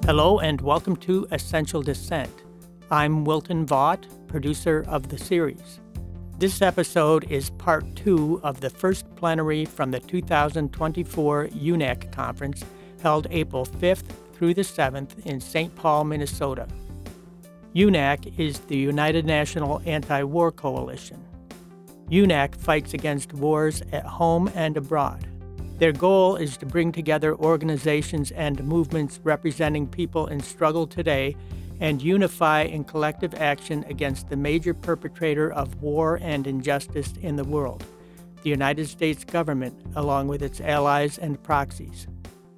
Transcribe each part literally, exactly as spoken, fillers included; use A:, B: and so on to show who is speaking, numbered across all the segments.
A: Hello and welcome to Essential Dissent. I'm Wilton Vaught, producer of the series. This episode is part two of the first plenary from the two thousand twenty-four U N A C conference held April fifth through the seventh in Saint Paul, Minnesota. U N A C is the United National Anti-War Coalition. U N A C fights against wars at home and abroad. Their goal is to bring together organizations and movements representing people in struggle today and unify in collective action against the major perpetrator of war and injustice in the world, the United States government, along with its allies and proxies.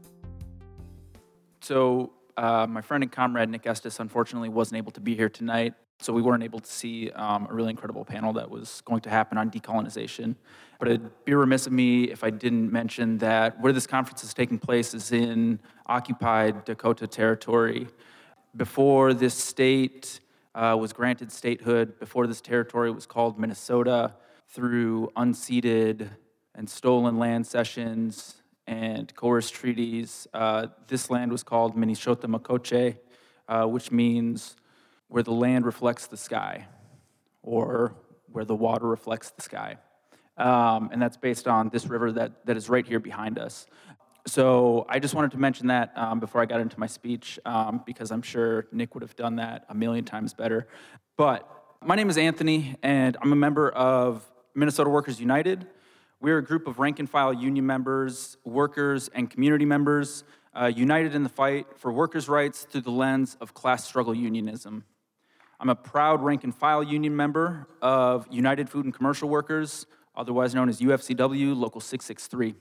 B: So uh, my friend and comrade Nick Estes unfortunately wasn't able to be here tonight, so we weren't able to see um, a really incredible panel that was going to happen on decolonization. But it'd be remiss of me if I didn't mention that where this conference is taking place is in occupied Dakota Territory. Before this state uh, was granted statehood, before this territory was called Minnesota, through unceded and stolen land cessions and coerced treaties, uh, this land was called Minnesota Makoche, uh, which means where the land reflects the sky, or where the water reflects the sky. Um, and that's based on this river that, that is right here behind us. So I just wanted to mention that um, before I got into my speech, um, because I'm sure Nick would have done that a million times better. But my name is Anthony, and I'm a member of Minnesota Workers United. We're a group of rank-and-file union members, workers, and community members uh, united in the fight for workers' rights through the lens of class struggle unionism. I'm a proud rank-and-file union member of United Food and Commercial Workers, otherwise known as U F C W, Local six six three.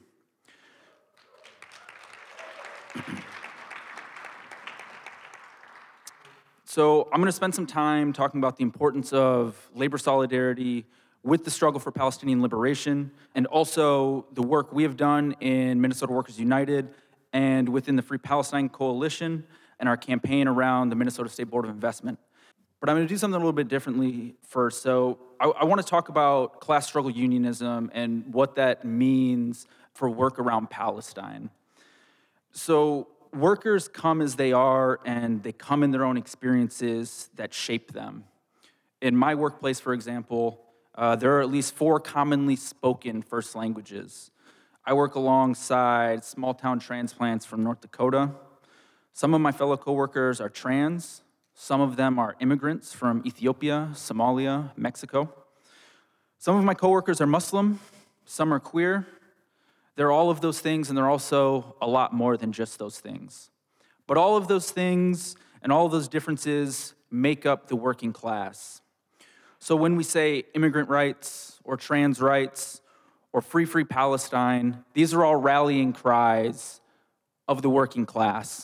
B: So I'm going to spend some time talking about the importance of labor solidarity with the struggle for Palestinian liberation, and also the work we have done in Minnesota Workers United and within the Free Palestine Coalition and our campaign around the Minnesota State Board of Investment. But I'm going to do something a little bit differently first. So I, I want to talk about class struggle unionism and what that means for work around Palestine. So workers come as they are, and they come in their own experiences that shape them. In my workplace, for example, uh, there are at least four commonly spoken first languages. I work alongside small-town transplants from North Dakota. Some of my fellow coworkers are trans. Some of them are immigrants from Ethiopia, Somalia, Mexico. Some of my coworkers are Muslim. Some are queer. They're all of those things, and they're also a lot more than just those things. But all of those things and all of those differences make up the working class. So when we say immigrant rights or trans rights or free, free Palestine, these are all rallying cries of the working class.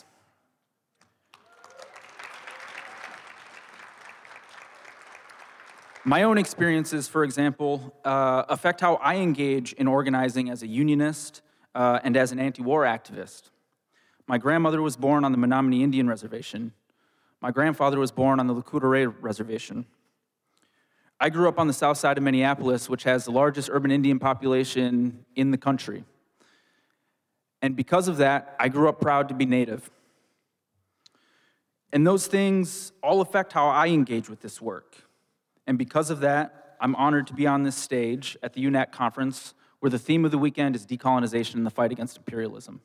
B: My own experiences, for example, uh, affect how I engage in organizing as a unionist uh, and as an anti-war activist. My grandmother was born on the Menominee Indian Reservation. My grandfather was born on the Lakota Reservation. I grew up on the south side of Minneapolis, which has the largest urban Indian population in the country. And because of that, I grew up proud to be Native. And those things all affect how I engage with this work. And because of that, I'm honored to be on this stage at the U N A C conference, where the theme of the weekend is decolonization and the fight against imperialism.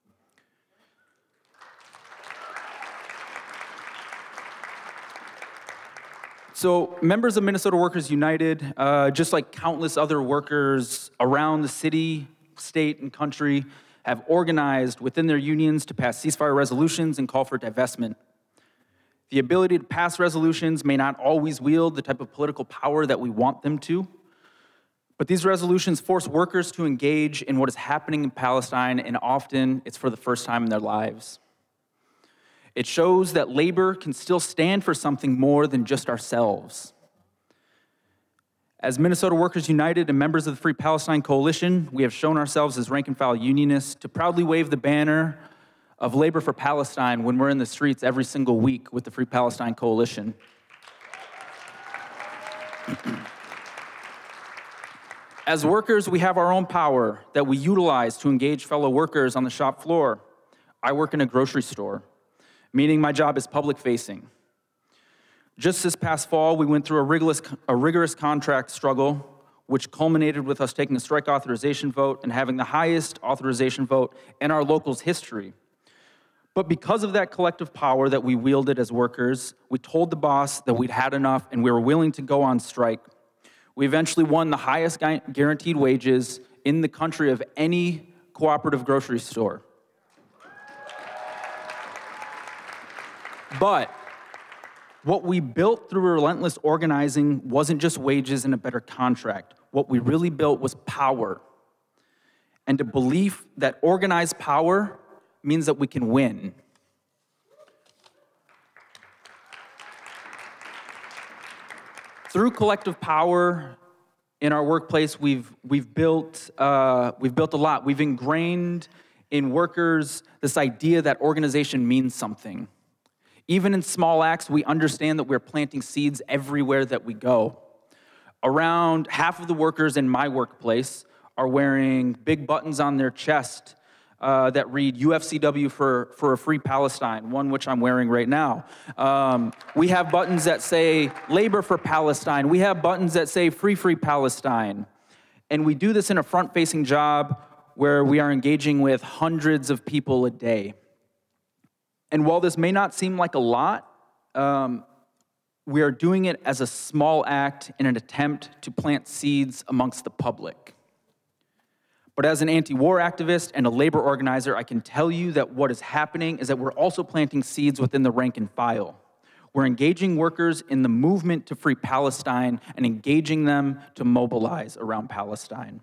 B: So members of Minnesota Workers United, uh, just like countless other workers around the city, state, and country, have organized within their unions to pass ceasefire resolutions and call for divestment. The ability to pass resolutions may not always wield the type of political power that we want them to, but these resolutions force workers to engage in what is happening in Palestine, and often it's for the first time in their lives. It shows that labor can still stand for something more than just ourselves. As Minnesota Workers United and members of the Free Palestine Coalition, we have shown ourselves as rank-and-file unionists to proudly wave the banner of labor for Palestine when we're in the streets every single week with the Free Palestine Coalition. As workers, we have our own power that we utilize to engage fellow workers on the shop floor. I work in a grocery store. meaning my job is public-facing. Just this past fall, we went through a rigorous, a rigorous contract struggle, which culminated with us taking a strike authorization vote and having the highest authorization vote in our local's history. But because of that collective power that we wielded as workers, we told the boss that we'd had enough and we were willing to go on strike. We eventually won the highest guaranteed wages in the country of any cooperative grocery store. But what we built through relentless organizing wasn't just wages and a better contract. What we really built was power, and a belief that organized power means that we can win. Through collective power in our workplace, we've we've built uh, we've built a lot. We've ingrained in workers this idea that organization means something. Even in small acts, we understand that we're planting seeds everywhere that we go. Around half of the workers in my workplace are wearing big buttons on their chest uh, that read U F C W for, for a free Palestine, one which I'm wearing right now. Um, we have buttons that say labor for Palestine. We have buttons that say free, free Palestine. And we do this in a front-facing job where we are engaging with hundreds of people a day. And while this may not seem like a lot, um, we are doing it as a small act in an attempt to plant seeds amongst the public. But as an anti-war activist and a labor organizer, I can tell you that what is happening is that we're also planting seeds within the rank and file. We're engaging workers in the movement to free Palestine and engaging them to mobilize around Palestine.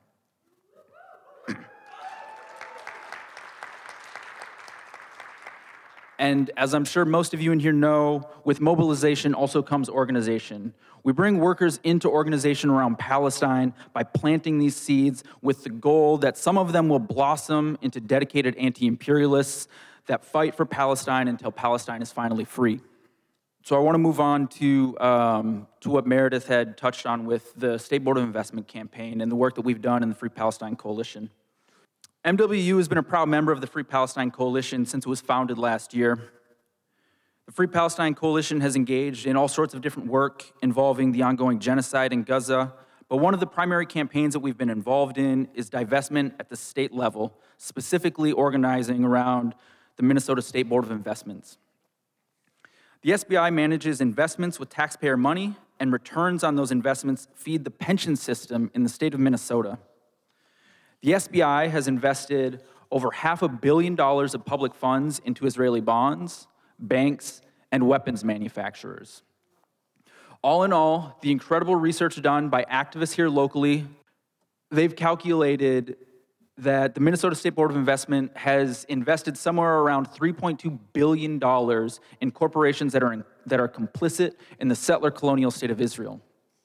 B: And as I'm sure most of you in here know, with mobilization also comes organization. We bring workers into organization around Palestine by planting these seeds with the goal that some of them will blossom into dedicated anti-imperialists that fight for Palestine until Palestine is finally free. So I want to move on to, um, to what Meredith had touched on with the State Board of Investment campaign and the work that we've done in the Free Palestine Coalition. M W U has been a proud member of the Free Palestine Coalition since it was founded last year. The Free Palestine Coalition has engaged in all sorts of different work involving the ongoing genocide in Gaza, but one of the primary campaigns that we've been involved in is divestment at the state level, specifically organizing around the Minnesota State Board of Investments. The S B I manages investments with taxpayer money, and returns on those investments feed the pension system in the state of Minnesota. The S B I has invested over half a billion dollars of public funds into Israeli bonds, banks, and weapons manufacturers. All in all, the incredible research done by activists here locally, they've calculated that the Minnesota State Board of Investment has invested somewhere around three point two billion dollars in corporations that are, in, that are complicit in the settler colonial state of Israel.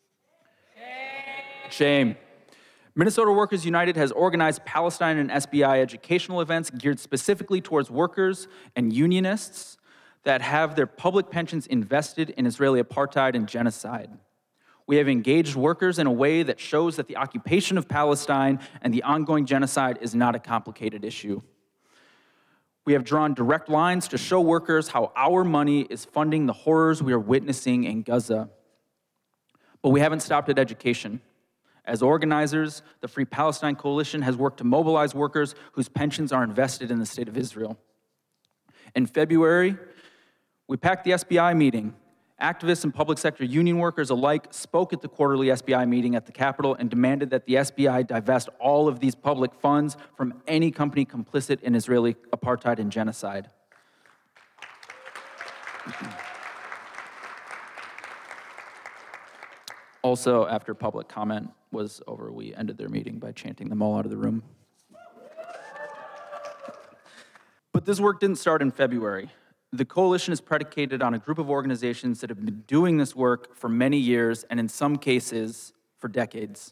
B: Shame. Shame. Minnesota Workers United has organized Palestine and S B I educational events geared specifically towards workers and unionists that have their public pensions invested in Israeli apartheid and genocide. We have engaged workers in a way that shows that the occupation of Palestine and the ongoing genocide is not a complicated issue. We have drawn direct lines to show workers how our money is funding the horrors we are witnessing in Gaza. But we haven't stopped at education. As organizers, the Free Palestine Coalition has worked to mobilize workers whose pensions are invested in the state of Israel. In February, we packed the S B I meeting. Activists and public sector union workers alike spoke at the quarterly S B I meeting at the Capitol and demanded that the S B I divest all of these public funds from any company complicit in Israeli apartheid and genocide. Also, after public comment was over, we ended their meeting by chanting them all out of the room. But this work didn't start in February. The coalition is predicated on a group of organizations that have been doing this work for many years, and in some cases, for decades.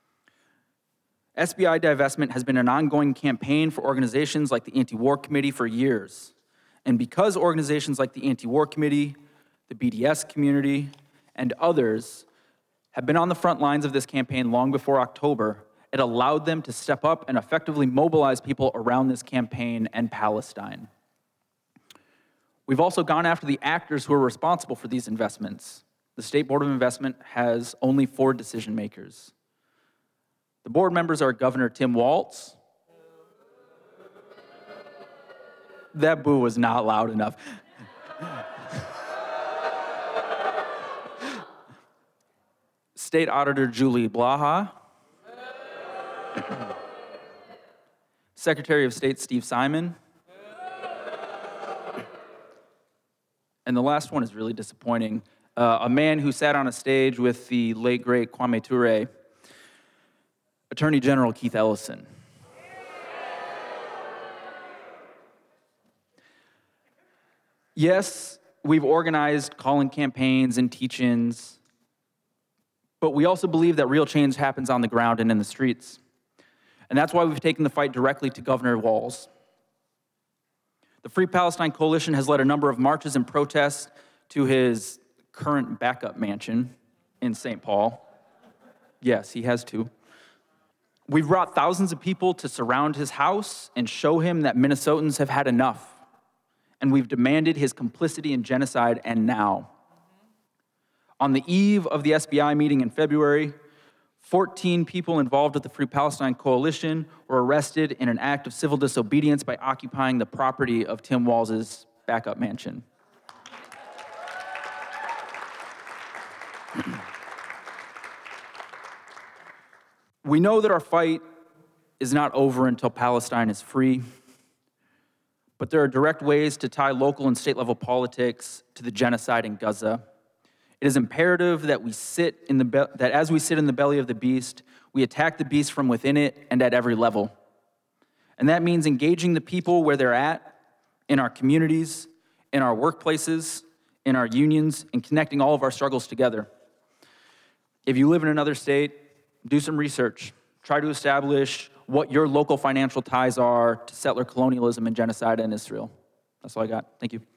B: S B I divestment has been an ongoing campaign for organizations like the Anti-War Committee for years. And because organizations like the Anti-War Committee, the B D S community, and others have been on the front lines of this campaign long before October, it allowed them to step up and effectively mobilize people around this campaign and Palestine. We've also gone after the actors who are responsible for these investments. The State Board of Investment has only four decision makers. The board members are Governor Tim Walz. That boo was not loud enough. State Auditor Julie Blaha. Secretary of State Steve Simon. And the last one is really disappointing. Uh, a man who sat on a stage with the late, great Kwame Ture, Attorney General Keith Ellison. Yes, we've organized call-in campaigns and teach-ins, but we also believe that real change happens on the ground and in the streets. And that's why we've taken the fight directly to Governor Walz. The Free Palestine Coalition has led a number of marches and protests to his current backup mansion in Saint Paul. Yes, he has two. We've brought thousands of people to surround his house and show him that Minnesotans have had enough. And we've demanded his complicity in genocide, and now. On the eve of the S B I meeting in February, fourteen people involved with the Free Palestine Coalition were arrested in an act of civil disobedience by occupying the property of Tim Walz's backup mansion. We know that our fight is not over until Palestine is free, but there are direct ways to tie local and state level politics to the genocide in Gaza. It is imperative that we sit in the be- that as we sit in the belly of the beast, we attack the beast from within it and at every level. And that means engaging the people where they're at, in our communities, in our workplaces, in our unions, and connecting all of our struggles together. If you live in another state, do some research. Try to establish what your local financial ties are to settler colonialism and genocide in Israel. That's all I got. Thank you.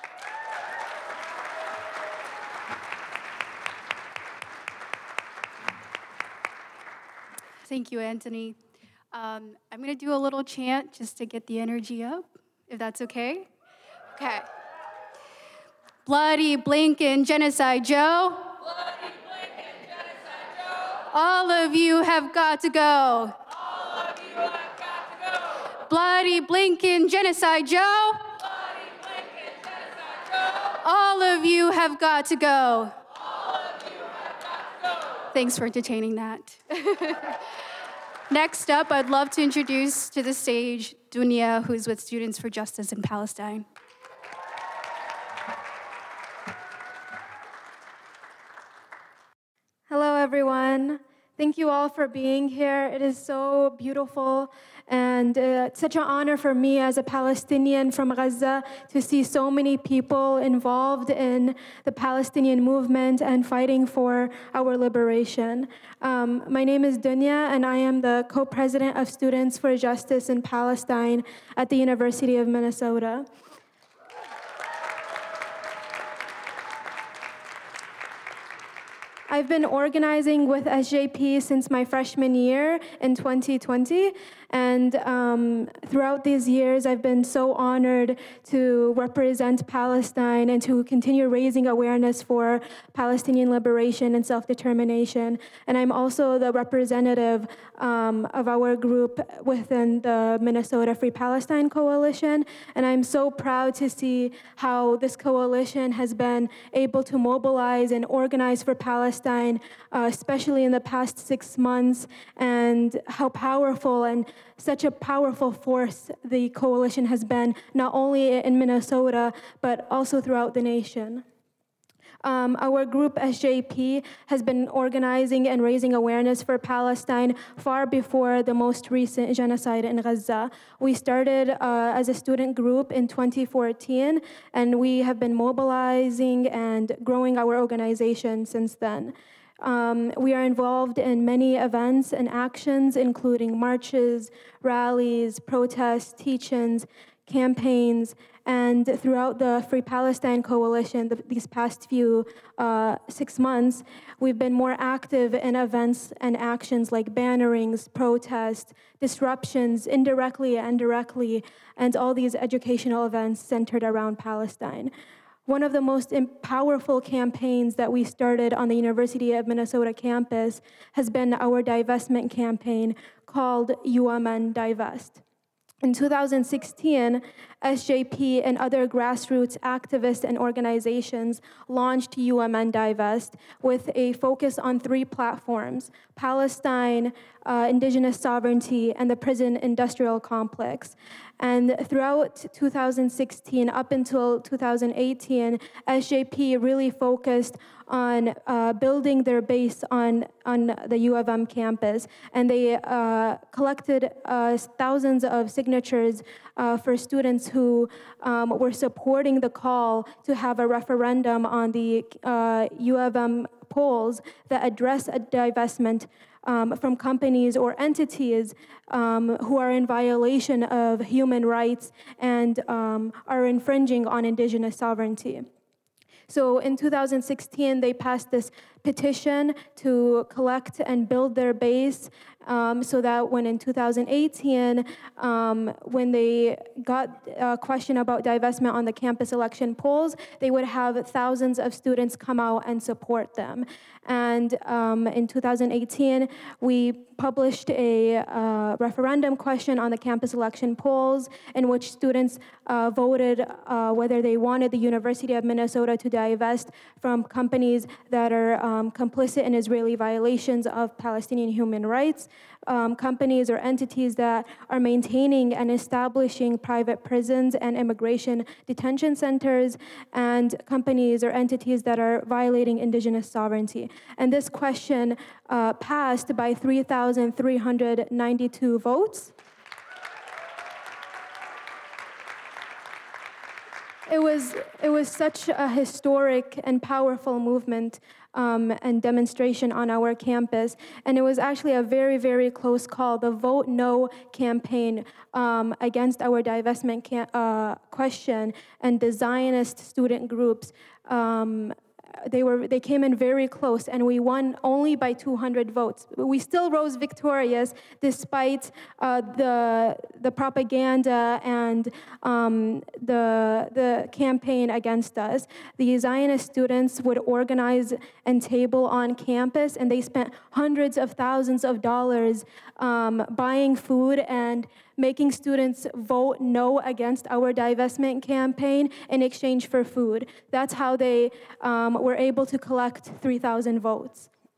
C: Thank you, Anthony. Um, I'm going to do a little chant just to get the energy up, if that's okay. Okay. Bloody Blinken Genocide Joe.
D: Bloody Blinken Genocide Joe.
C: All of you have got to go.
D: All of you have got to go.
C: Bloody Blinken Genocide Joe.
D: Bloody Blinken Genocide Joe.
C: All of you have got to go.
D: All of you have got to go.
C: Thanks for entertaining that. Next up, I'd love to introduce to the stage Dunia, who's with Students for Justice in Palestine.
E: Hello, everyone. Thank you all for being here. It is so beautiful and uh, it's such an honor for me as a Palestinian from Gaza to see so many people involved in the Palestinian movement and fighting for our liberation. Um, my name is Dunya, and I am the co-president of Students for Justice in Palestine at the University of Minnesota. I've been organizing with S J P since my freshman year in twenty twenty, and um, throughout these years, I've been so honored to represent Palestine and to continue raising awareness for Palestinian liberation and self-determination. And I'm also the representative um, of our group within the Minnesota Free Palestine Coalition, and I'm so proud to see how this coalition has been able to mobilize and organize for Palestine, Uh, especially in the past six months, and how powerful and such a powerful force the coalition has been, not only in Minnesota, but also throughout the nation. Um, our group, S J P, has been organizing and raising awareness for Palestine far before the most recent genocide in Gaza. We started uh, as a student group in twenty fourteen, and we have been mobilizing and growing our organization since then. Um, we are involved in many events and actions, including marches, rallies, protests, teach-ins, campaigns, and throughout the Free Palestine Coalition, the, these past few uh, six months, we've been more active in events and actions like bannerings, protests, disruptions, indirectly and directly, and all these educational events centered around Palestine. One of the most powerful campaigns that we started on the University of Minnesota campus has been our divestment campaign called U M N Divest. In two thousand sixteen, S J P and other grassroots activists and organizations launched U M N Divest with a focus on three platforms: Palestine, uh, indigenous sovereignty, and the prison industrial complex. And throughout two thousand sixteen up until two thousand eighteen, S J P really focused on uh, building their base on, on the U of M campus. And they uh, collected uh, thousands of signatures uh, for students who um, were supporting the call to have a referendum on the uh, U of M polls that address a divestment Um, from companies or entities um, who are in violation of human rights and um, are infringing on indigenous sovereignty. So in two thousand sixteen, they passed this petition to collect and build their base um, so that when in two thousand eighteen, um, when they got a question about divestment on the campus election polls, they would have thousands of students come out and support them. And um, in two thousand eighteen, we published a uh, referendum question on the campus election polls in which students uh, voted uh, whether they wanted the University of Minnesota to divest from companies that are um, complicit in Israeli violations of Palestinian human rights, um, companies or entities that are maintaining and establishing private prisons and immigration detention centers, and companies or entities that are violating indigenous sovereignty. And this question uh, passed by three thousand three hundred ninety-two votes. It was, it was such a historic and powerful movement um, and demonstration on our campus. And it was actually a very, very close call. The Vote No campaign um, against our divestment cam- uh, question and the Zionist student groups, um, They were they came in very close, and we won only by two hundred votes. We still rose victorious despite uh, the the propaganda and um, the the campaign against us. The Zionist students would organize and table on campus, and they spent hundreds of thousands of dollars um, buying food and making students vote no against our divestment campaign in exchange for food. That's how they um, were able to collect three thousand votes.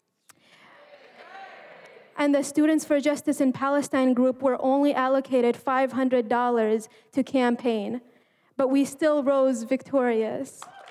E: And the Students for Justice in Palestine group were only allocated five hundred dollars to campaign, but we still rose victorious.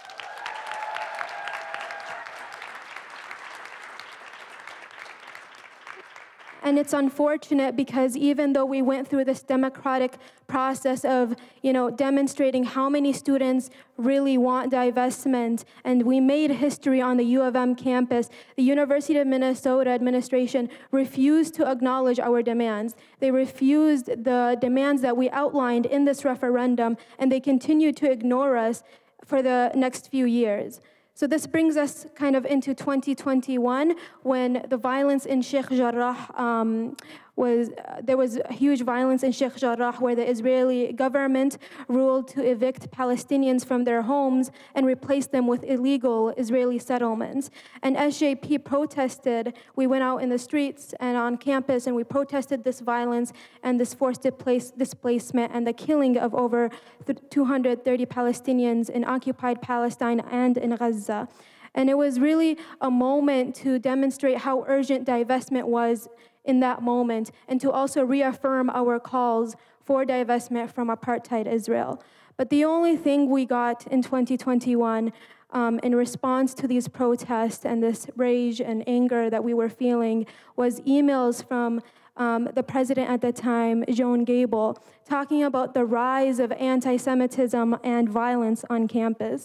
E: And it's unfortunate because even though we went through this democratic process of, you know, demonstrating how many students really want divestment, and we made history on the U of M campus, the University of Minnesota administration refused to acknowledge our demands. They refused the demands that we outlined in this referendum, and they continued to ignore us for the next few years. So this brings us kind of into twenty twenty-one, when the violence in Sheikh Jarrah um, was, uh, there was huge violence in Sheikh Jarrah, where the Israeli government ruled to evict Palestinians from their homes and replace them with illegal Israeli settlements. And S J P protested. We went out in the streets and on campus, and we protested this violence and this forced displacement and the killing of over two hundred thirty Palestinians in occupied Palestine and in Gaza. And it was really a moment to demonstrate how urgent divestment was in that moment, and to also reaffirm our calls for divestment from apartheid Israel. But the only thing we got in twenty twenty-one um, in response to these protests and this rage and anger that we were feeling was emails from um, the president at the time, Joan Gable, talking about the rise of anti-Semitism and violence on campus.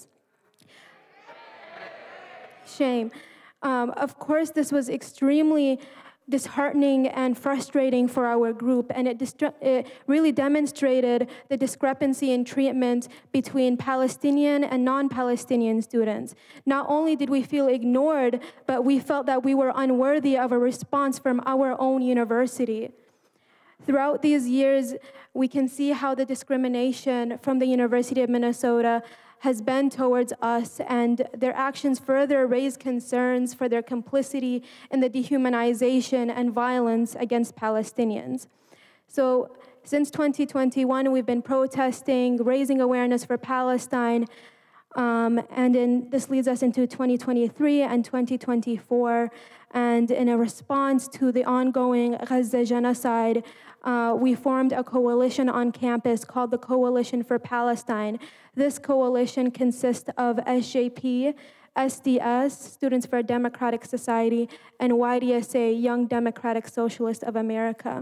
E: Shame. Um, of course, this was extremely disheartening and frustrating for our group, and it, distru- it really demonstrated the discrepancy in treatment between Palestinian and non-Palestinian students. Not only did we feel ignored, but we felt that we were unworthy of a response from our own university. Throughout these years, we can see how the discrimination from the University of Minnesota has been towards us, and their actions further raise concerns for their complicity in the dehumanization and violence against Palestinians. So since twenty twenty-one, we've been protesting, raising awareness for Palestine, um, and in, this leads us into twenty twenty-three and twenty twenty-four, and in a response to the ongoing Gaza genocide, Uh, we formed a coalition on campus called the Coalition for Palestine. This coalition consists of S J P, S D S, Students for a Democratic Society, and Y D S A, Young Democratic Socialists of America.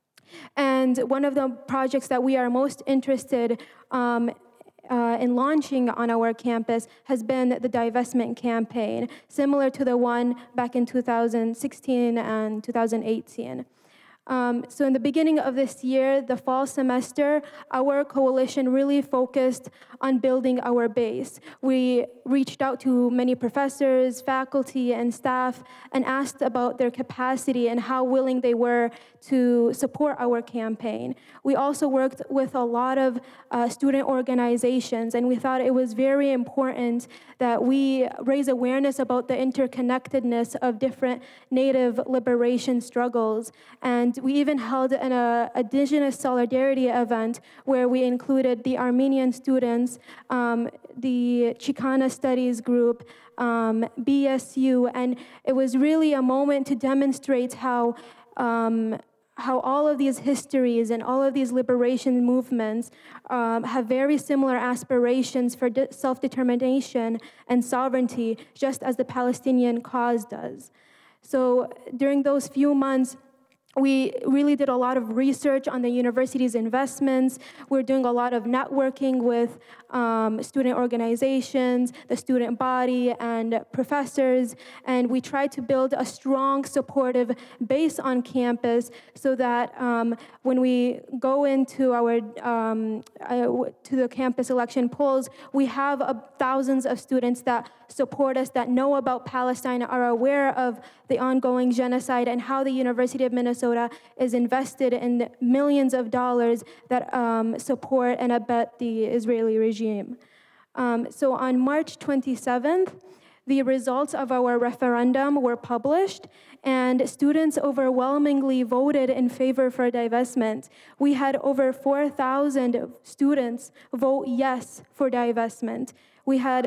E: And one of the projects that we are most interested um, Uh, in launching on our campus has been the divestment campaign, similar to the one back in two thousand sixteen and two thousand eighteen. Um, so in the beginning of this year, the fall semester, our coalition really focused on building our base. We reached out to many professors, faculty, and staff and asked about their capacity and how willing they were to support our campaign. We also worked with a lot of uh, student organizations, and we thought it was very important that we raise awareness about the interconnectedness of different Native liberation struggles. And we even held an uh, Indigenous Solidarity event where we included the Armenian students, um, the Chicana Studies group, um, B S U, and it was really a moment to demonstrate how um, how all of these histories and all of these liberation movements um, have very similar aspirations for de- self-determination and sovereignty, just as the Palestinian cause does. So during those few months, we really did a lot of research on the university's investments. We're doing a lot of networking with um, student organizations, the student body, and professors. And we tried to build a strong, supportive base on campus so that um, when we go into our um, uh, to the campus election polls, we have uh, thousands of students that support us, that know about Palestine, are aware of the ongoing genocide and how the University of Minnesota is invested in millions of dollars that um, support and abet the Israeli regime. Um, so on March twenty-seventh, the results of our referendum were published, and students overwhelmingly voted in favor for divestment. We had over four thousand students vote yes for divestment. We had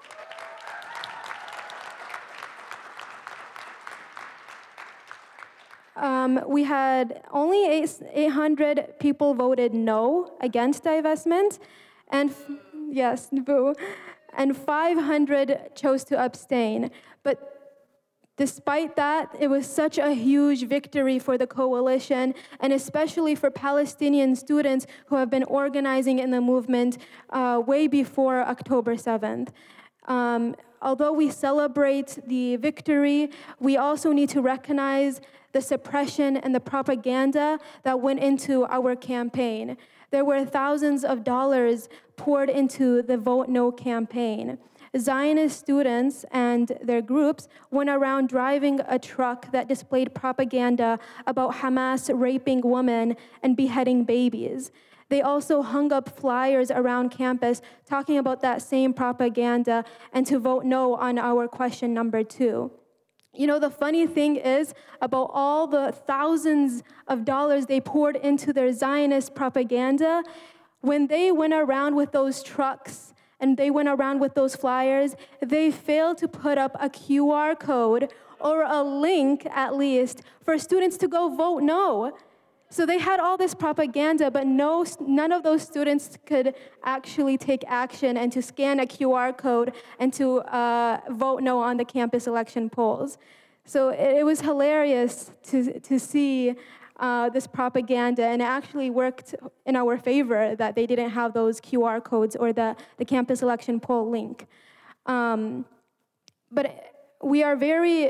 E: Um, we had only eight hundred people voted no against divestment, and f- yes, boo, and five hundred chose to abstain. But despite that, it was such a huge victory for the coalition, and especially for Palestinian students who have been organizing in the movement uh, way before October seventh. Um, although we celebrate the victory, we also need to recognize the suppression and the propaganda that went into our campaign. There were thousands of dollars poured into the Vote No campaign. Zionist students and their groups went around driving a truck that displayed propaganda about Hamas raping women and beheading babies. They also hung up flyers around campus talking about that same propaganda and to vote no on our question number two. You know, the funny thing is about all the thousands of dollars they poured into their Zionist propaganda, when they went around with those trucks and they went around with those flyers, they failed to put up a Q R code or a link, at least, for students to go vote no. So they had all this propaganda, but no, none of those students could actually take action and to scan a Q R code and to uh, vote no on the campus election polls. So it, it was hilarious to, to see uh, this propaganda, and it actually worked in our favor that they didn't have those Q R codes or the, the campus election poll link. Um, but we are very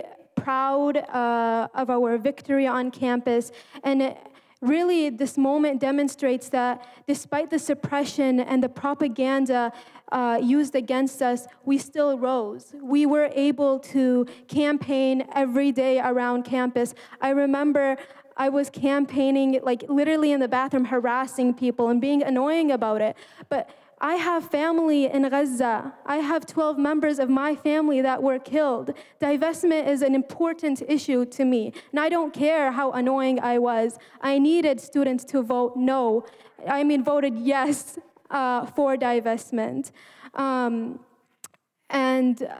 E: proud uh, of our victory on campus. And it, really, this moment demonstrates that despite the suppression and the propaganda uh, used against us, we still rose. We were able to campaign every day around campus. I remember I was campaigning, like literally in the bathroom, harassing people and being annoying about it. But I have family in Gaza. I have twelve members of my family that were killed. Divestment is an important issue to me, and I don't care how annoying I was. I needed students to vote no. I mean, voted yes uh, for divestment. Um, and uh,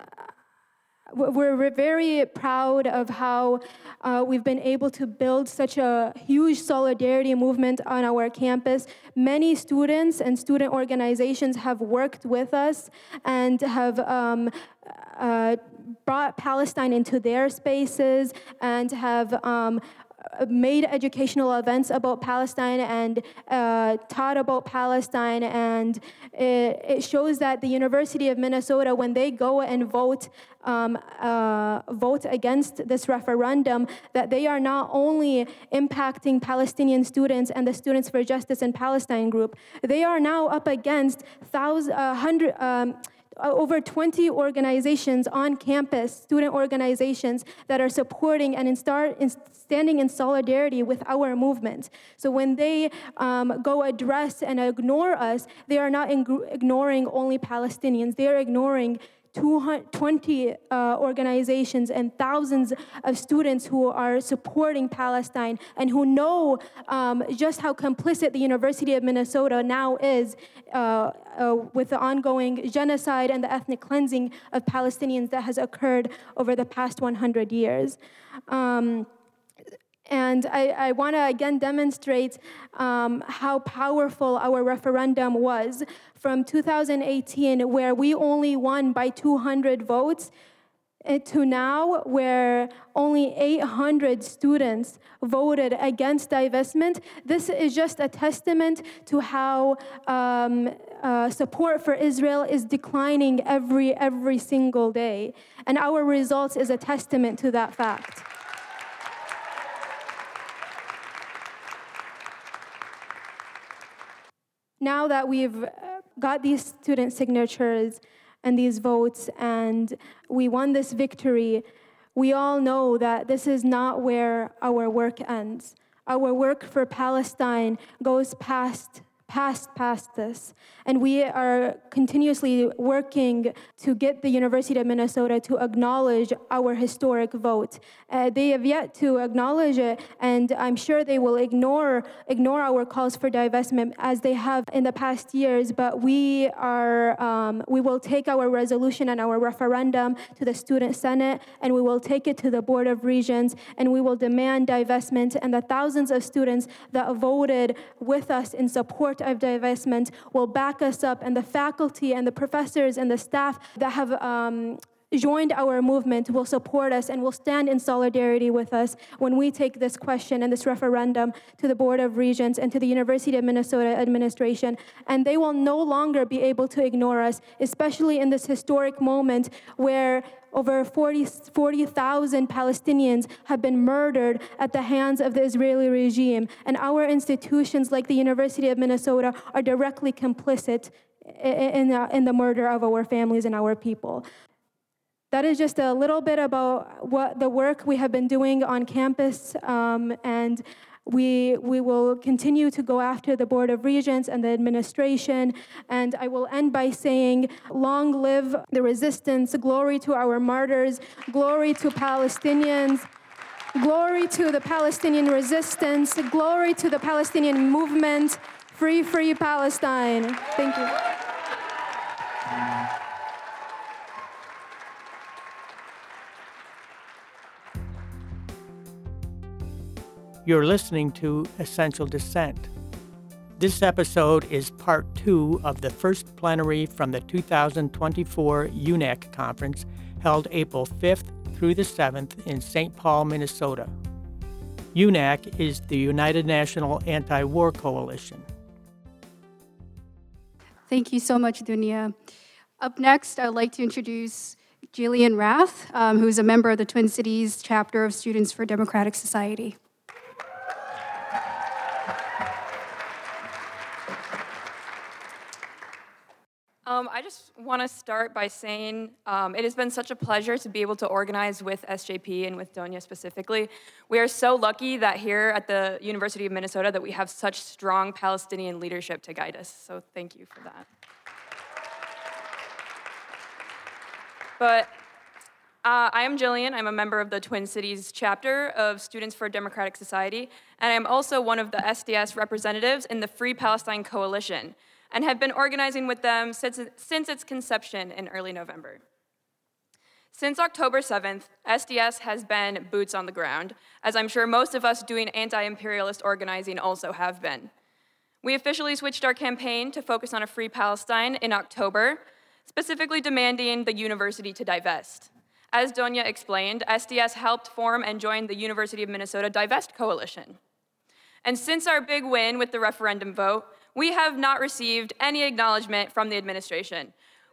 E: We're very proud of how uh, we've been able to build such a huge solidarity movement on our campus. Many students and student organizations have worked with us and have um, uh, brought Palestine into their spaces and have um, made educational events about Palestine and uh, taught about Palestine, and it, it shows that the University of Minnesota, when they go and vote um, uh, vote against this referendum, that they are not only impacting Palestinian students and the Students for Justice in Palestine group, they are now up against thousand, uh, hundred. Um, over twenty organizations on campus, student organizations that are supporting and in start, in standing in solidarity with our movement. So when they um, go address and ignore us, they are not ing- ignoring only Palestinians. They are ignoring twenty uh, organizations and thousands of students who are supporting Palestine and who know um, just how complicit the University of Minnesota now is uh, uh, with the ongoing genocide and the ethnic cleansing of Palestinians that has occurred over the past one hundred years. Um, And I, I want to again demonstrate um, how powerful our referendum was. From two thousand eighteen, where we only won by two hundred votes, to now where only eight hundred students voted against divestment. This is just a testament to how um, uh, support for Israel is declining every every single day. And our results is a testament to that fact. Now that we've got these student signatures and these votes and we won this victory, we all know that this is not where our work ends. Our work for Palestine goes past past past this. And we are continuously working to get the University of Minnesota to acknowledge our historic vote. Uh, they have yet to acknowledge it, and I'm sure they will ignore ignore our calls for divestment as they have in the past years, but we are um, we will take our resolution and our referendum to the Student Senate, and we will take it to the Board of Regents, and we will demand divestment, and the thousands of students that voted with us in support of divestment will back us up, and the faculty and the professors and the staff that have um, joined our movement will support us and will stand in solidarity with us when we take this question and this referendum to the Board of Regents and to the University of Minnesota administration. And they will no longer be able to ignore us, especially in this historic moment where over forty thousand Palestinians have been murdered at the hands of the Israeli regime. And our institutions like the University of Minnesota are directly complicit in, in, in the murder of our families and our people. That is just a little bit about what the work we have been doing on campus, um, and we we will continue to go after the Board of Regents and the administration. And I will end by saying, long live the resistance, glory to our martyrs, glory to Palestinians, glory to the Palestinian resistance, glory to the Palestinian movement, free, free Palestine. Thank you.
A: You're listening to Essential Dissent. This episode is part two of the first plenary from the two thousand twenty-four U N E C conference held April fifth through the seventh in Saint Paul, Minnesota. U N E C is the United National Anti-War Coalition.
C: Thank you so much, Dunia. Up next, I would like to introduce Jillian Rath, um, who's a member of the Twin Cities chapter of Students for Democratic Society.
F: Um, I just want to start by saying um, it has been such a pleasure to be able to organize with S J P and with Donia specifically. We are so lucky that here at the University of Minnesota that we have such strong Palestinian leadership to guide us, so thank you for that. But uh, I am Jillian. I'm a member of the Twin Cities chapter of Students for Democratic Society, and I'm also one of the S D S representatives in the Free Palestine Coalition, and have been organizing with them since, since its conception in early November. Since October seventh, S D S has been boots on the ground, as I'm sure most of us doing anti-imperialist organizing also have been. We officially switched our campaign to focus on a free Palestine in October, specifically demanding the university to divest. As Donia explained, S D S helped form and join the University of Minnesota Divest Coalition. And since our big win with the referendum vote, we have not received any acknowledgement from the administration.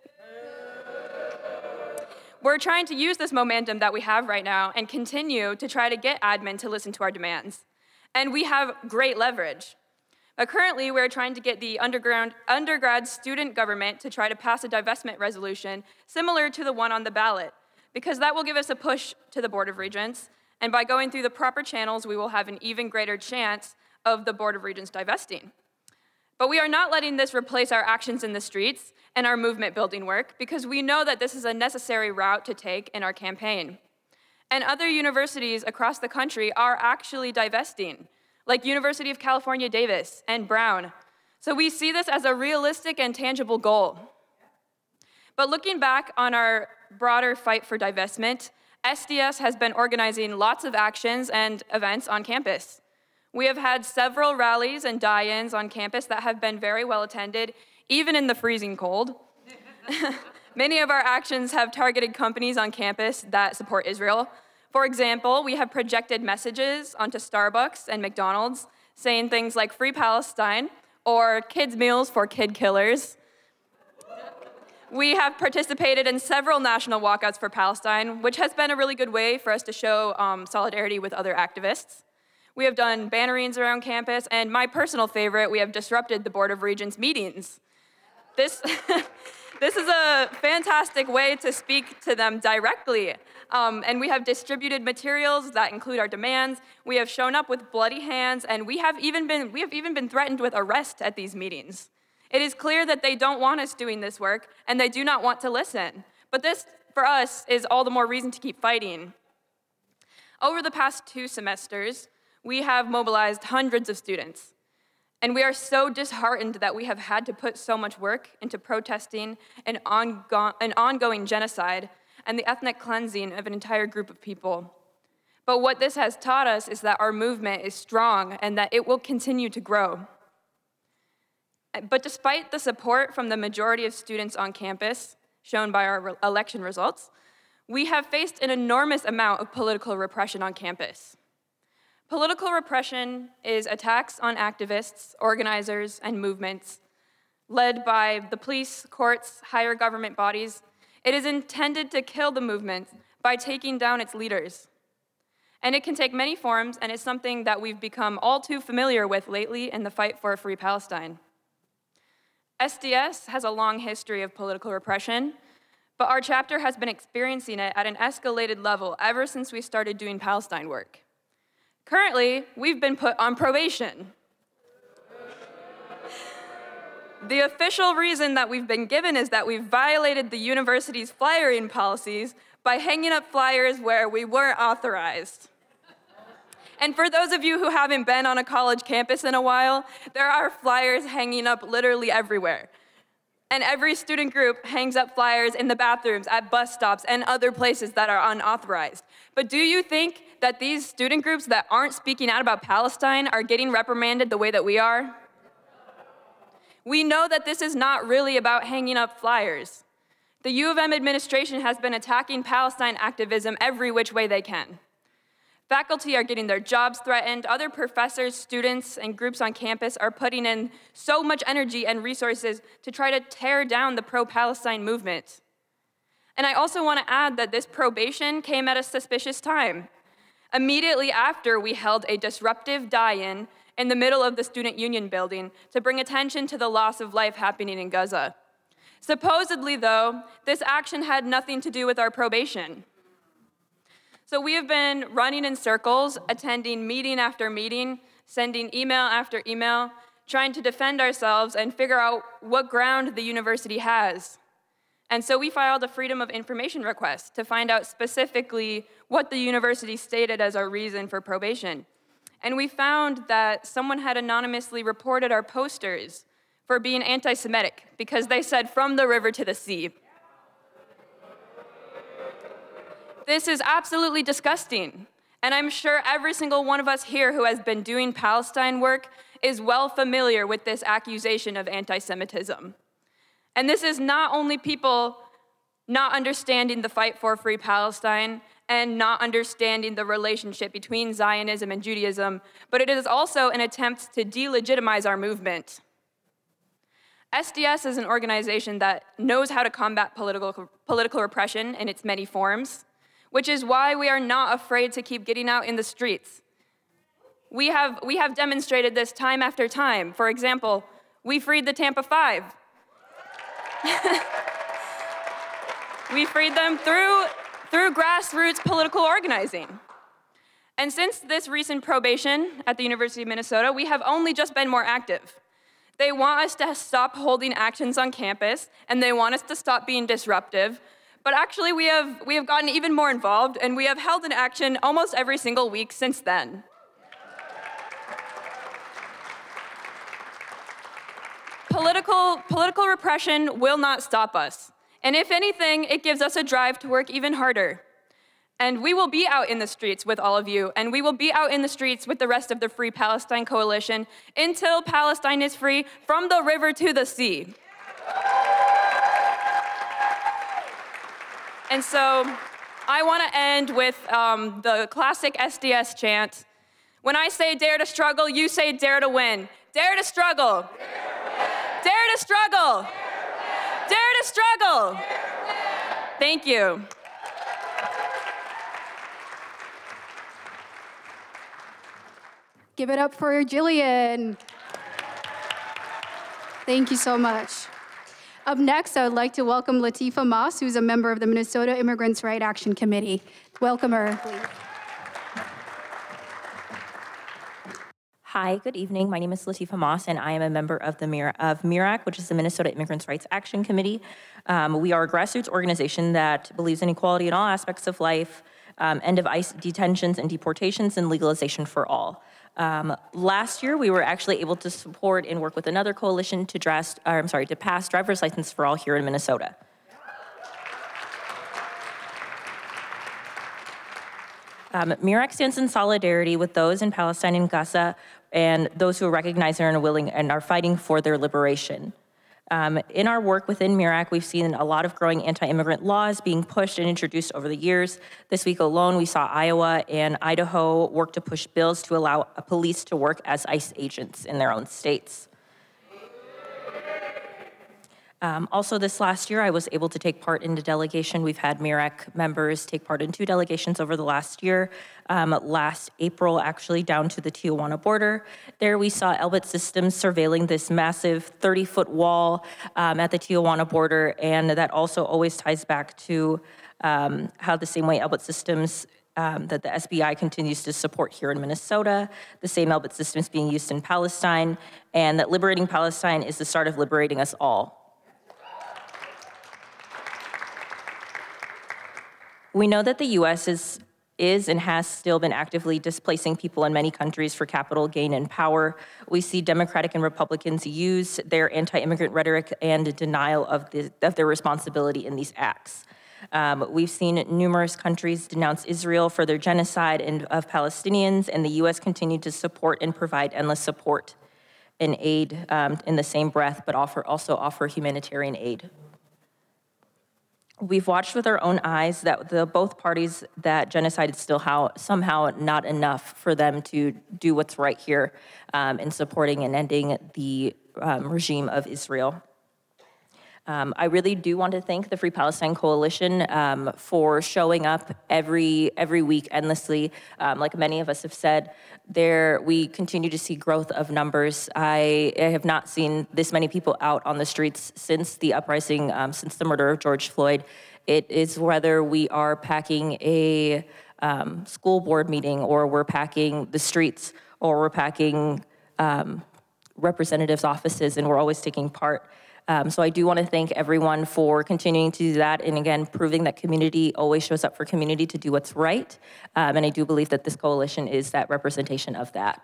F: We're trying to use this momentum that we have right now and continue to try to get admin to listen to our demands. And we have great leverage. But currently, we're trying to get the underground, undergrad student government to try to pass a divestment resolution similar to the one on the ballot, because that will give us a push to the Board of Regents, and by going through the proper channels, we will have an even greater chance of the Board of Regents divesting. But we are not letting this replace our actions in the streets and our movement building work, because we know that this is a necessary route to take in our campaign. And other universities across the country are actually divesting, like University of California, Davis and Brown. So we see this as a realistic and tangible goal. But looking back on our broader fight for divestment, S D S has been organizing lots of actions and events on campus. We have had several rallies and die-ins on campus that have been very well attended, even in the freezing cold. Many of our actions have targeted companies on campus that support Israel. For example, we have projected messages onto Starbucks and McDonald's saying things like Free Palestine or kids' meals for kid killers. We have participated in several national walkouts for Palestine, which has been a really good way for us to show um, solidarity with other activists. We have done bannerings around campus, and my personal favorite, we have disrupted the Board of Regents meetings. This, this is a fantastic way to speak to them directly. Um, and we have distributed materials that include our demands. We have shown up with bloody hands, and we have even been, we have even been threatened with arrest at these meetings. It is clear that they don't want us doing this work, and they do not want to listen. But this, for us, is all the more reason to keep fighting. Over the past two semesters, we have mobilized hundreds of students, and we are so disheartened that we have had to put so much work into protesting an, ongo- an ongoing genocide and the ethnic cleansing of an entire group of people. But what this has taught us is that our movement is strong and that it will continue to grow. But despite the support from the majority of students on campus, shown by our re- election results, we have faced an enormous amount of political repression on campus. Political repression is attacks on activists, organizers, and movements led by the police, courts, higher government bodies. It is intended to kill the movement by taking down its leaders. And it can take many forms, and it's something that we've become all too familiar with lately in the fight for a free Palestine. S D S has a long history of political repression, but our chapter has been experiencing it at an escalated level ever since we started doing Palestine work. Currently, we've been put on probation. The official reason that we've been given is that we've violated the university's flyering policies by hanging up flyers where we weren't authorized. And for those of you who haven't been on a college campus in a while, there are flyers hanging up literally everywhere. And every student group hangs up flyers in the bathrooms, at bus stops, and other places that are unauthorized. But do you think that these student groups that aren't speaking out about Palestine are getting reprimanded the way that we are? We know that this is not really about hanging up flyers. The U of M administration has been attacking Palestine activism every which way they can. Faculty are getting their jobs threatened. Other professors, students, and groups on campus are putting in so much energy and resources to try to tear down the pro-Palestine movement. And I also want to add that this probation came at a suspicious time. Immediately after we held a disruptive die-in in the middle of the Student Union building to bring attention to the loss of life happening in Gaza. Supposedly, though, this action had nothing to do with our probation. So we have been running in circles, attending meeting after meeting, sending email after email, trying to defend ourselves and figure out what ground the university has. And so we filed a Freedom of Information request to find out specifically what the university stated as our reason for probation. And we found that someone had anonymously reported our posters for being anti-Semitic because they said, "From the river to the sea." This is absolutely disgusting. And I'm sure every single one of us here who has been doing Palestine work is well familiar with this accusation of anti-Semitism. And this is not only people not understanding the fight for free Palestine and not understanding the relationship between Zionism and Judaism, but it is also an attempt to delegitimize our movement. S D S is an organization that knows how to combat political, political repression in its many forms, which is why we are not afraid to keep getting out in the streets. We have, we have demonstrated this time after time. For example, we freed the Tampa Five. We freed them through, through grassroots political organizing. And since this recent probation at the University of Minnesota, we have only just been more active. They want us to stop holding actions on campus, and they want us to stop being disruptive. But actually, we have, we have gotten even more involved, and we have held an action almost every single week since then. Political, political repression will not stop us. And if anything, it gives us a drive to work even harder. And we will be out in the streets with all of you, and we will be out in the streets with the rest of the Free Palestine Coalition until Palestine is free from the river to the sea. And so I want to end with um, the classic S D S chant. When I say dare to struggle, you say dare to win. Dare to struggle. Dare to struggle. Dare to struggle. Thank you.
C: Give it up for Jillian. Thank you so much. Up next, I would like to welcome Lateefah Moss, who's a member of the Minnesota Immigrants' Right Action Committee. Welcome her, please.
G: Hi, good evening. My name is Lateefah Moss, and I am a member of the Mir- of MIRAC, which is the Minnesota Immigrants' Rights Action Committee. Um, we are a grassroots organization that believes in equality in all aspects of life, um, end of ICE detentions and deportations, and legalization for all. Um, last year, we were actually able to support and work with another coalition to dress, or, I'm sorry, to pass driver's license for all here in Minnesota. Um, MIRAC stands in solidarity with those in Palestine and Gaza and those who recognize and are willing and are fighting for their liberation. Um, in our work within MIRAC, we've seen a lot of growing anti-immigrant laws being pushed and introduced over the years. This week alone, we saw Iowa and Idaho work to push bills to allow police to work as ICE agents in their own states. Um, also, this last year, I was able to take part in the delegation. We've had MIRAC members take part in two delegations over the last year. Um, last April, actually, down to the Tijuana border. There we saw Elbit Systems surveilling this massive thirty-foot wall um, at the Tijuana border, and that also always ties back to um, how the same way Elbit Systems Um, that the S B I continues to support here in Minnesota, the same Elbit Systems being used in Palestine, and that liberating Palestine is the start of liberating us all. We know that the U S is, is and has still been actively displacing people in many countries for capital gain and power. We see Democratic and Republicans use their anti-immigrant rhetoric and denial of, the, of their responsibility in these acts. Um, we've seen numerous countries denounce Israel for their genocide and, of Palestinians, and the U S continued to support and provide endless support and aid um, in the same breath, but offer, also offer humanitarian aid. We've watched with our own eyes that the both parties that genocide is still how, somehow not enough for them to do what's right here um, in supporting and ending the um, regime of Israel. Um, I really do want to thank the Free Palestine Coalition um, for showing up every every week endlessly. Um, like many of us have said, there we continue to see growth of numbers. I, I have not seen this many people out on the streets since the uprising, um, since the murder of George Floyd. It is whether we are packing a um, school board meeting, or we're packing the streets, or we're packing um, representatives' offices, and we're always taking part. Um, so I do want to thank everyone for continuing to do that, and again, proving that community always shows up for community to do what's right. Um, and I do believe that this coalition is that representation of that.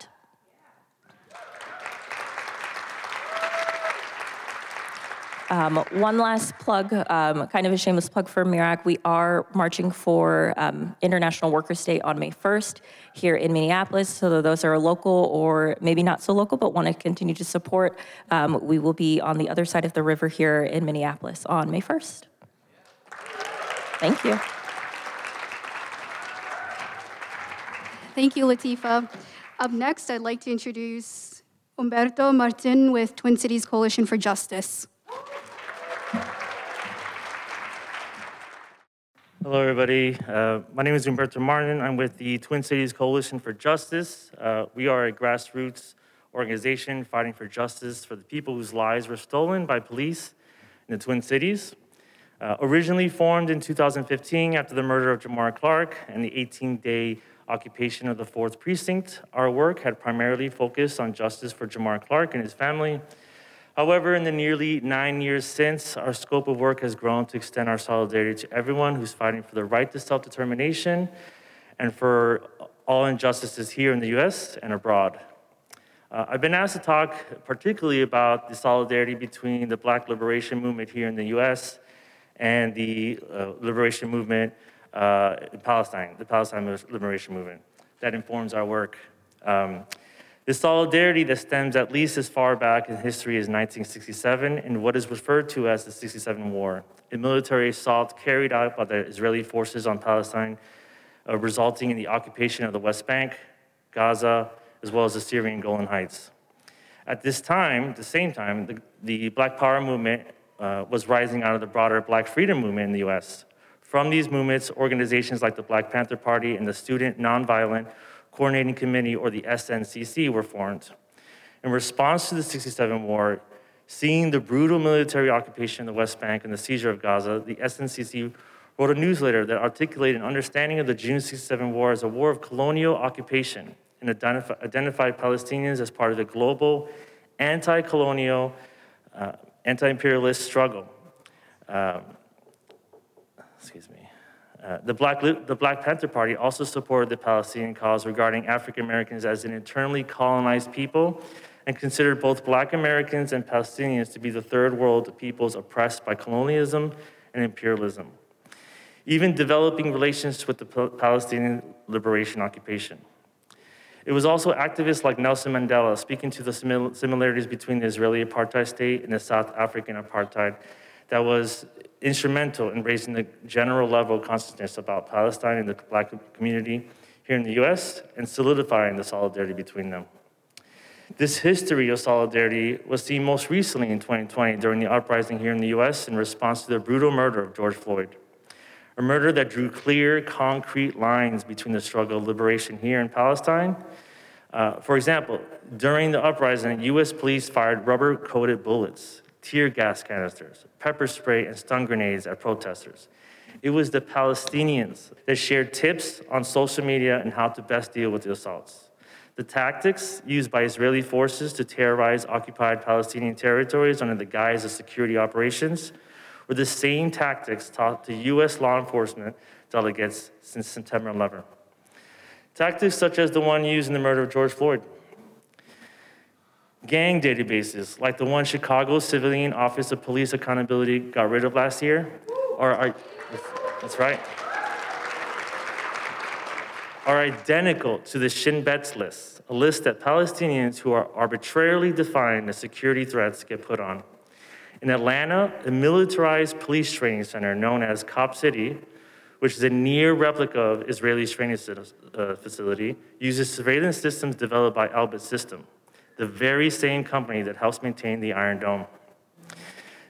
G: Um, one last plug, um, kind of a shameless plug for MIRAC. We are marching for um, International Workers' Day on May first here in Minneapolis. So those are local or maybe not so local, but want to continue to support, um, we will be on the other side of the river here in Minneapolis on May first. Thank you.
C: Thank you, Latifa. Up next, I'd like to introduce Humberto Martin with Twin Cities Coalition for Justice.
H: Hello, everybody. Uh, my name is Humberto Martin. I'm with the Twin Cities Coalition for Justice. Uh, we are a grassroots organization fighting for justice for the people whose lives were stolen by police in the Twin Cities. Uh, originally formed in two thousand fifteen after the murder of Jamar Clark and the eighteen-day occupation of the fourth Precinct, our work had primarily focused on justice for Jamar Clark and his family. However, in the nearly nine years since, our scope of work has grown to extend our solidarity to everyone who's fighting for the right to self-determination and for all injustices here in the U S and abroad. Uh, I've been asked to talk particularly about the solidarity between the Black Liberation Movement here in the U S and the uh, Liberation Movement uh, in Palestine, the Palestine Liberation Movement. That informs our work. Um, The solidarity that stems at least as far back in history as nineteen sixty-seven in what is referred to as the sixty-seven War, a military assault carried out by the Israeli forces on Palestine, uh, resulting in the occupation of the West Bank, Gaza, as well as the Syrian Golan Heights. At this time, at the same time, the, the Black Power movement uh, was rising out of the broader Black freedom movement in the U S. From these movements, organizations like the Black Panther Party and the Student Nonviolent Coordinating Committee, or the S N C C, were formed. In response to the sixty-seven War, seeing the brutal military occupation of the West Bank and the seizure of Gaza, the S N C C wrote a newsletter that articulated an understanding of the June sixty-seven War as a war of colonial occupation and identify, identified Palestinians as part of the global anti-colonial, uh, anti-imperialist struggle. Um, excuse me. Uh, the, Black, the Black Panther Party also supported the Palestinian cause regarding African Americans as an internally colonized people and considered both Black Americans and Palestinians to be the third world peoples oppressed by colonialism and imperialism, even developing relations with the Palestinian liberation occupation. It was also activists like Nelson Mandela speaking to the similarities between the Israeli apartheid state and the South African apartheid that was instrumental in raising the general level of consciousness about Palestine and the Black community here in the U S and solidifying the solidarity between them. This history of solidarity was seen most recently in twenty twenty during the uprising here in the U S in response to the brutal murder of George Floyd, a murder that drew clear, concrete lines between the struggle of liberation here in Palestine. Uh, for example, during the uprising, U S police fired rubber-coated bullets, tear gas canisters, pepper spray, and stun grenades at protesters. It was the Palestinians that shared tips on social media on how to best deal with the assaults. The tactics used by Israeli forces to terrorize occupied Palestinian territories under the guise of security operations were the same tactics taught to U S law enforcement delegates since September eleventh. Tactics such as the one used in the murder of George Floyd. Gang databases, like the one Chicago's Civilian Office of Police Accountability got rid of last year, are, are that's right, are identical to the Shin Bet's list, a list that Palestinians who are arbitrarily defined as security threats get put on. In Atlanta, a militarized police training center known as Cop City, which is a near replica of Israeli training facility, uses surveillance systems developed by Elbit System, the very same company that helps maintain the Iron Dome.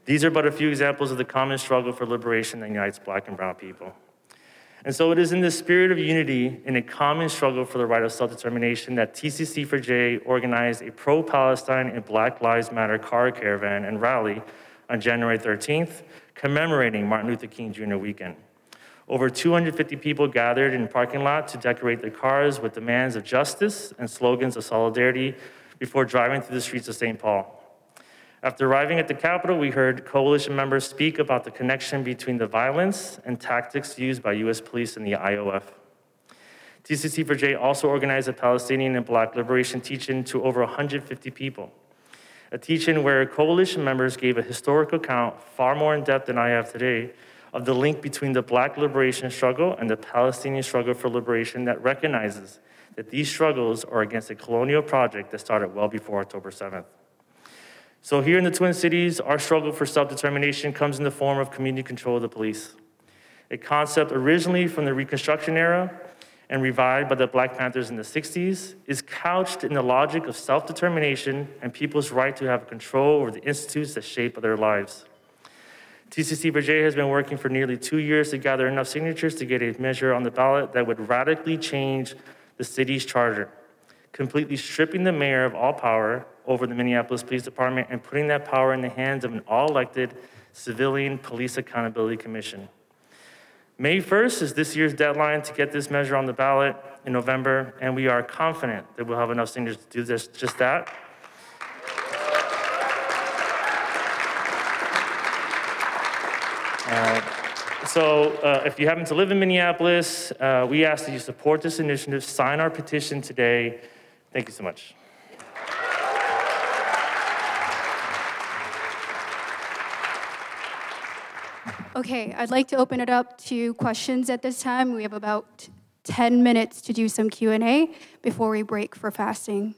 H: These are but a few examples of the common struggle for liberation that unites Black and brown people. And so it is in the spirit of unity in a common struggle for the right of self-determination that T C C four J organized a pro-Palestine and Black Lives Matter car caravan and rally on January thirteenth, commemorating Martin Luther King Junior weekend. Over two hundred fifty people gathered in the parking lot to decorate their cars with demands of justice and slogans of solidarity before driving through the streets of Saint Paul. After arriving at the Capitol, we heard coalition members speak about the connection between the violence and tactics used by U S police and the I O F. T C C four J also organized a Palestinian and Black liberation teach-in to over one hundred fifty people. A teach-in where coalition members gave a historical account, far more in depth than I have today, of the link between the Black liberation struggle and the Palestinian struggle for liberation that recognizes that these struggles are against a colonial project that started well before October seventh. So here in the Twin Cities, our struggle for self-determination comes in the form of community control of the police, a concept originally from the Reconstruction era and revived by the Black Panthers in the sixties, is couched in the logic of self-determination and people's right to have control over the institutes that shape their lives. T C C four J has been working for nearly two years to gather enough signatures to get a measure on the ballot that would radically change the city's charter, completely stripping the mayor of all power over the Minneapolis Police Department and putting that power in the hands of an all-elected civilian police accountability commission. May first is this year's deadline to get this measure on the ballot in November, and we are confident that we'll have enough signatures to do this, just that. Uh, so uh, if you happen to live in Minneapolis, uh, we ask that you support this initiative, sign our petition today. Thank you so much.
C: Okay, I'd like to open it up to questions at this time. We have about ten minutes to do some Q and A before we break for fasting.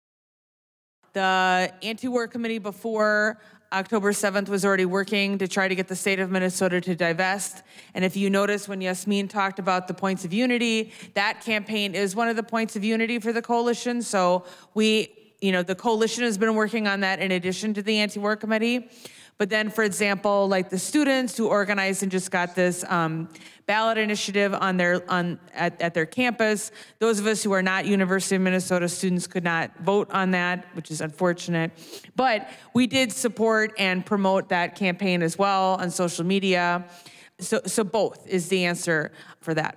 I: The anti-war committee before October seventh was already working to try to get the state of Minnesota to divest. And if you notice when Yasmin talked about the points of unity, that campaign is one of the points of unity for the coalition. So we, you know, the coalition has been working on that in addition to the anti-war committee. But then, for example, like the students who organized and just got this um, ballot initiative on their on at, at their campus, those of us who are not University of Minnesota students could not vote on that, which is unfortunate. But we did support and promote that campaign as well on social media. So, so both is the answer for that.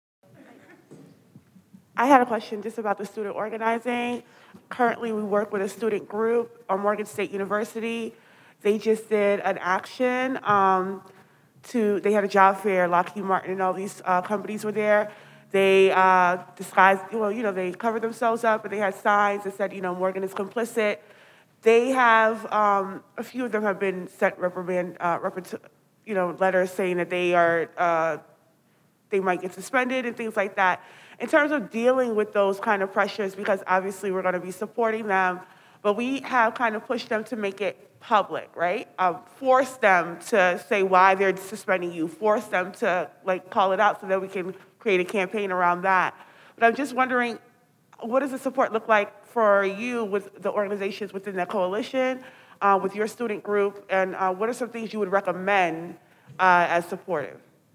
J: I had a question just about the student organizing. Currently, we work with a student group on Morgan State University. They just did an action um, to, they had a job fair, Lockheed Martin and all these uh, companies were there. They uh, disguised, well, you know, they covered themselves up, and they had signs that said, you know, Morgan is complicit. They have, um, a few of them have been sent reprimand, uh, reprimand, you know, letters saying that they are, uh, they might get suspended and things like that. In terms of dealing with those kind of pressures, because obviously we're gonna be supporting them, but we have kind of pushed them to make it public, right? Um, force them to say why they're suspending you, force them to like call it out so that we can create a campaign around that. But I'm just wondering, what does the support look like for you with the organizations within the coalition, uh, with your student group, and uh, what are some things you would recommend uh, as supportive?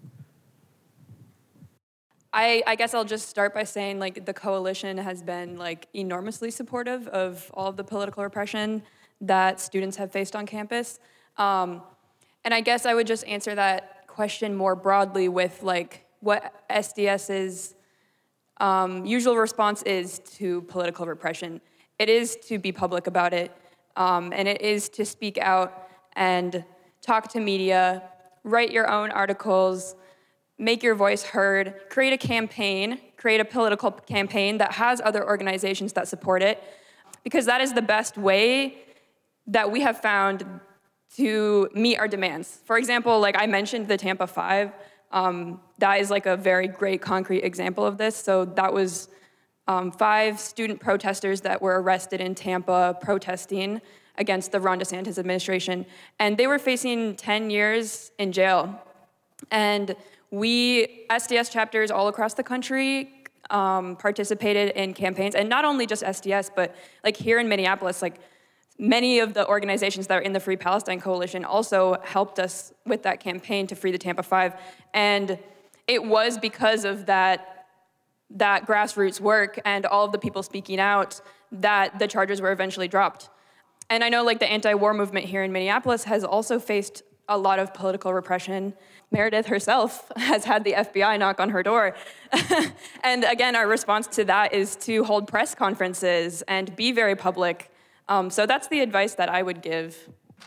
F: I, I guess I'll just start by saying like the coalition has been like enormously supportive of all of the political repression that students have faced on campus. Um, and I guess I would just answer that question more broadly with like what SDS's um, usual response is to political repression. It is to be public about it, um, and it is to speak out and talk to media, write your own articles, make your voice heard, create a campaign, create a political campaign that has other organizations that support it, because that is the best way that we have found to meet our demands. For example, like I mentioned the Tampa Five, um, that is like a very great concrete example of this. So that was um, five student protesters that were arrested in Tampa protesting against the Ron DeSantis administration. And they were facing ten years in jail. And we, S D S chapters all across the country, um, participated in campaigns. And not only just S D S, but like here in Minneapolis, like many of the organizations that are in the Free Palestine Coalition also helped us with that campaign to free the Tampa Five. And it was because of that, that grassroots work and all of the people speaking out that the charges were eventually dropped. And I know like the anti-war movement here in Minneapolis has also faced a lot of political repression. Meredith herself has had the F B I knock on her door. And again, our response to that is to hold press conferences and be very public. Um, so that's the advice that I would give.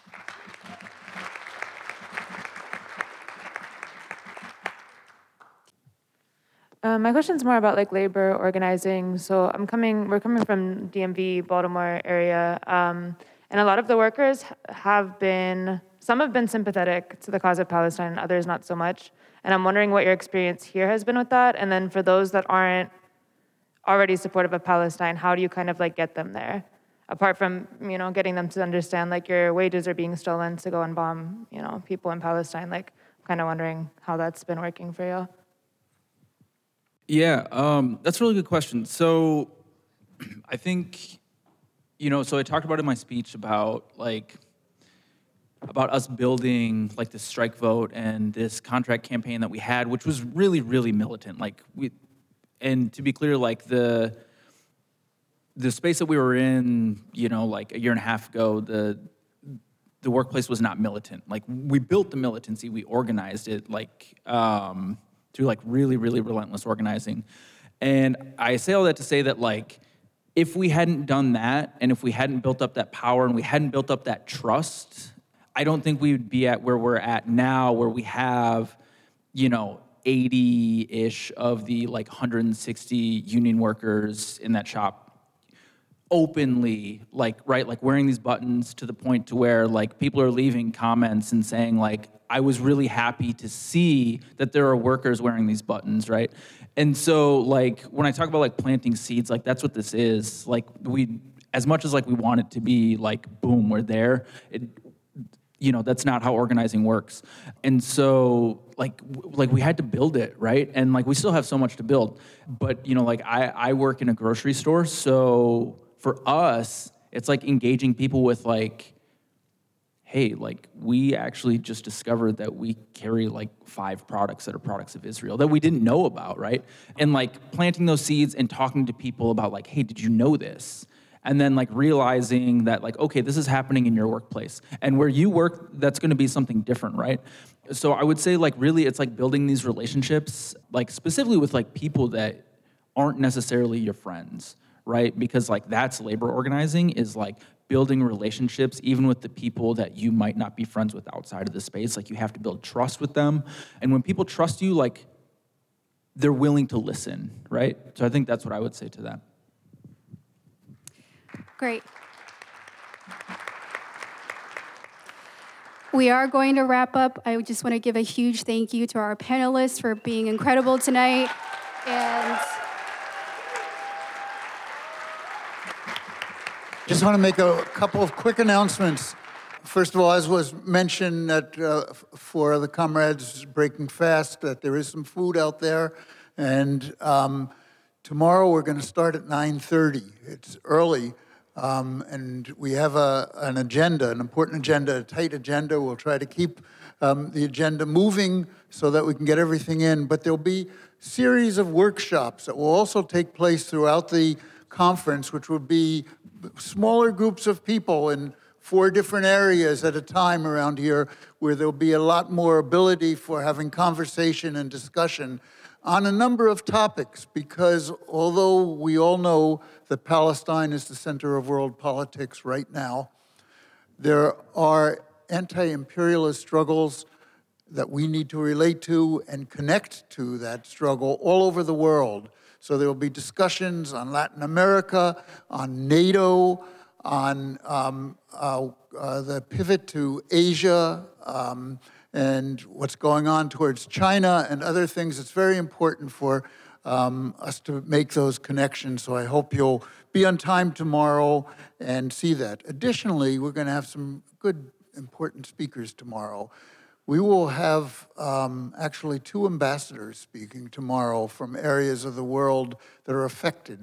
K: Um, my question is more about like labor organizing. So I'm coming, we're coming from D M V, Baltimore area, um, and a lot of the workers have been, some have been sympathetic to the cause of Palestine, and others not so much. And I'm wondering what your experience here has been with that. And then for those that aren't already supportive of Palestine, how do you kind of like get them there? Apart from, you know, getting them to understand like your wages are being stolen to go and bomb, you know, people in Palestine. Like, I'm kind of wondering how that's been working for you.
B: Yeah, um, that's a really good question. So I think, you know, so I talked about in my speech about like, about us building like this strike vote and this contract campaign that we had, which was really, really militant. Like we, and to be clear, like the, the space that we were in, you know, like a year and a half ago, the, the workplace was not militant. Like we built the militancy, we organized it, like, um, through like really, really relentless organizing. And I say all that to say that like, if we hadn't done that, and if we hadn't built up that power and we hadn't built up that trust, I don't think we would be at where we're at now, where we have, you know, eighty-ish of the like one hundred sixty union workers in that shop openly, like, right, like wearing these buttons to the point to where like people are leaving comments and saying like, I was really happy to see that there are workers wearing these buttons, right? And so like, when I talk about like planting seeds, like that's what this is. Like we, as much as like we want it to be like, boom, we're there, it, you know, that's not how organizing works. And so like, w- like we had to build it, right? And like, we still have so much to build. But, you know, like I, I work in a grocery store, so for us, it's like engaging people with like, hey, like we actually just discovered that we carry like five products that are products of Israel that we didn't know about, right? And like planting those seeds and talking to people about like, hey, did you know this? And then like realizing that like, okay, this is happening in your workplace. And where you work, that's gonna be something different, right? So I would say like really it's like building these relationships, like specifically with like people that aren't necessarily your friends, right? Because like that's labor organizing, is like building relationships even with the people that you might not be friends with outside of the space. Like you have to build trust with them. And when people trust you, like they're willing to listen, right? So I think that's what I would say to that.
C: Great. We are going to wrap up. I just want to give a huge thank you to our panelists for being incredible tonight. And
L: just want to make a couple of quick announcements. First of all, as was mentioned that uh, for the comrades breaking fast, that there is some food out there. And um, tomorrow we're going to start at nine thirty. It's early. Um, and we have a, an agenda, an important agenda, a tight agenda. We'll try to keep um, the agenda moving so that we can get everything in. But there'll be a series of workshops that will also take place throughout the conference, which will be smaller groups of people in four different areas at a time around here, where there'll be a lot more ability for having conversation and discussion on a number of topics, because although we all know that Palestine is the center of world politics right now, there are anti-imperialist struggles that we need to relate to and connect to that struggle all over the world. So there will be discussions on Latin America, on NATO, on um, uh, uh, the pivot to Asia, um, and what's going on towards China and other things. It's very important for um, us to make those connections, so I hope you'll be on time tomorrow and see that. Additionally, we're going to have some good, important speakers tomorrow. We will have um, actually two ambassadors speaking tomorrow from areas of the world that are affected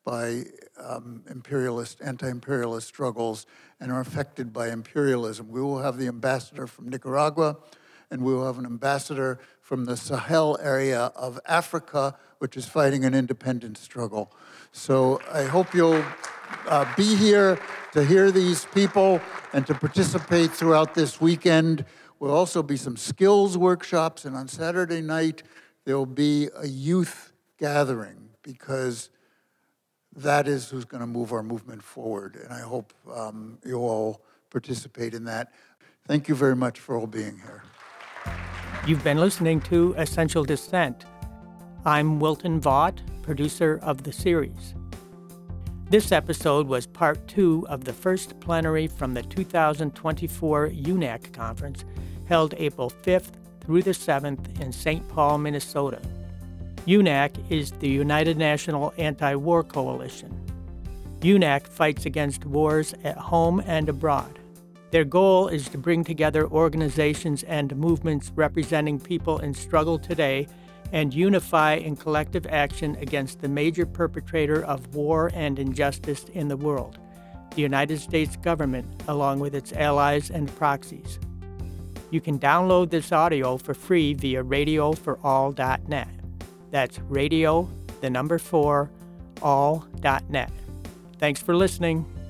L: by um, imperialist, anti-imperialist struggles and are affected by imperialism. We will have the ambassador from Nicaragua, and we will have an ambassador from the Sahel area of Africa, which is fighting an independence struggle. So I hope you'll uh, be here to hear these people and to participate throughout this weekend. There'll also be some skills workshops, and on Saturday night, there'll be a youth gathering, because that is who's going to move our movement forward. And I hope um, you all participate in that. Thank you very much for all being here.
A: You've been listening to Essential Dissent. I'm Wilton Vaught, producer of the series. This episode was part two of the first plenary from the two thousand twenty-four U N A C conference, held April fifth through the seventh in Saint Paul, Minnesota. U N A C is the United National Anti-War Coalition. U N A C fights against wars at home and abroad. Their goal is to bring together organizations and movements representing people in struggle today and unify in collective action against the major perpetrator of war and injustice in the world, the United States government, along with its allies and proxies. You can download this audio for free via radio for all dot net. That's radio, the number four, all dot net. Thanks for listening.